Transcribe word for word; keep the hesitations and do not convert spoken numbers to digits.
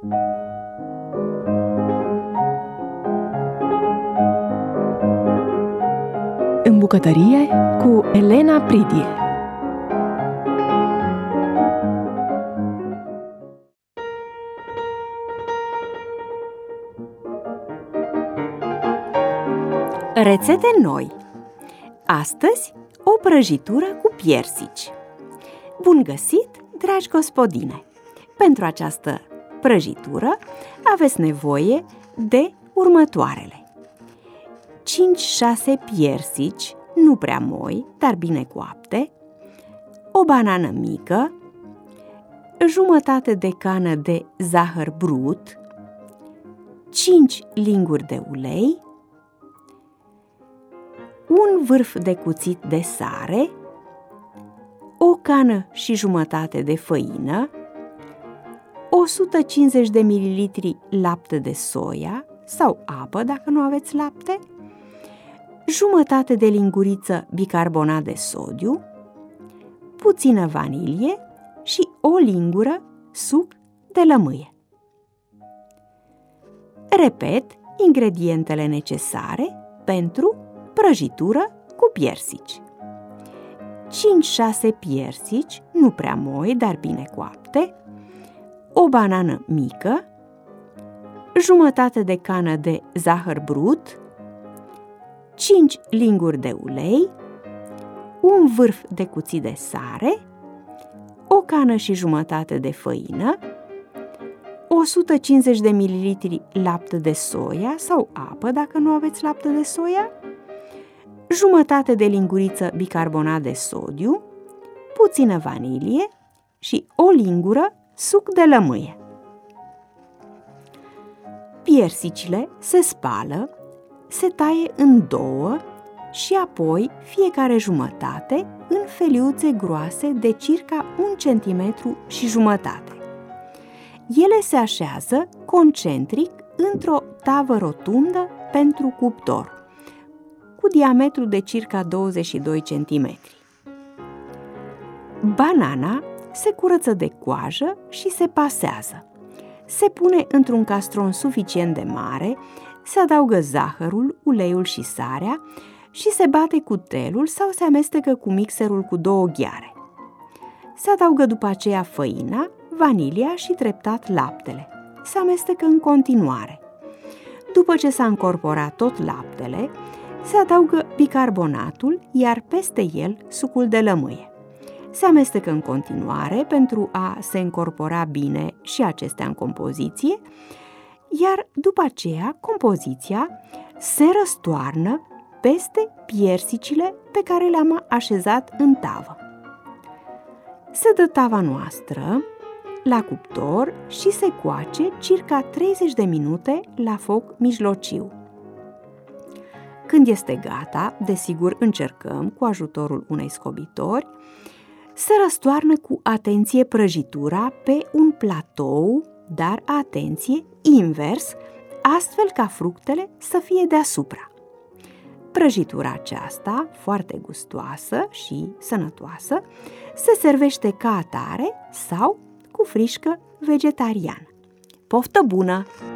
În bucătărie cu Elena Pridie. Rețete noi. Astăzi, o prăjitură cu piersici. Bun găsit, dragi gospodine! Pentru această prăjitură aveți nevoie de următoarele: cinci șase piersici, nu prea moi, dar bine coapte, o banană mică, jumătate de cană de zahăr brut, cinci linguri de ulei, un vârf de cuțit de sare, o cană și jumătate de făină, o sută cincizeci de mililitri lapte de soia sau apă dacă nu aveți lapte, jumătate de linguriță bicarbonat de sodiu, puțină vanilie și o lingură suc de lămâie. Repet ingredientele necesare pentru prăjitură cu piersici: cinci șase piersici, nu prea moi, dar bine coapte, o banană mică, jumătate de cană de zahăr brut, cinci linguri de ulei, un vârf de cuțit de sare, o cană și jumătate de făină, o sută cincizeci de mililitri lapte de soia sau apă dacă nu aveți lapte de soia, jumătate de linguriță bicarbonat de sodiu, puțină vanilie și o lingură suc de lămâie. Piersicile se spală, se taie în două și apoi fiecare jumătate în feliuțe groase de circa un centimetru și jumătate. Ele se așează concentric într-o tavă rotundă pentru cuptor, cu diametru de circa douăzeci și doi centimetri. Banana se curăță de coajă și se pasează. Se pune într-un castron suficient de mare, se adaugă zahărul, uleiul și sarea și se bate cu telul sau se amestecă cu mixerul cu două gheare. Se adaugă după aceea făina, vanilia și treptat laptele. Se amestecă în continuare. După ce s-a încorporat tot laptele, se adaugă bicarbonatul, iar peste el sucul de lămâie. Se amestecă în continuare pentru a se încorpora bine și acestea în compoziție, iar după aceea compoziția se răstoarnă peste piersicile pe care le-am așezat în tavă. Se dă tava noastră la cuptor și se coace circa treizeci de minute la foc mijlociu. Când este gata, desigur încercăm cu ajutorul unei scobitori, se răstoarnă cu atenție prăjitura pe un platou, dar atenție, invers, astfel ca fructele să fie deasupra. Prăjitura aceasta, foarte gustoasă și sănătoasă, se servește ca atare sau cu frișcă vegetariană. Poftă bună!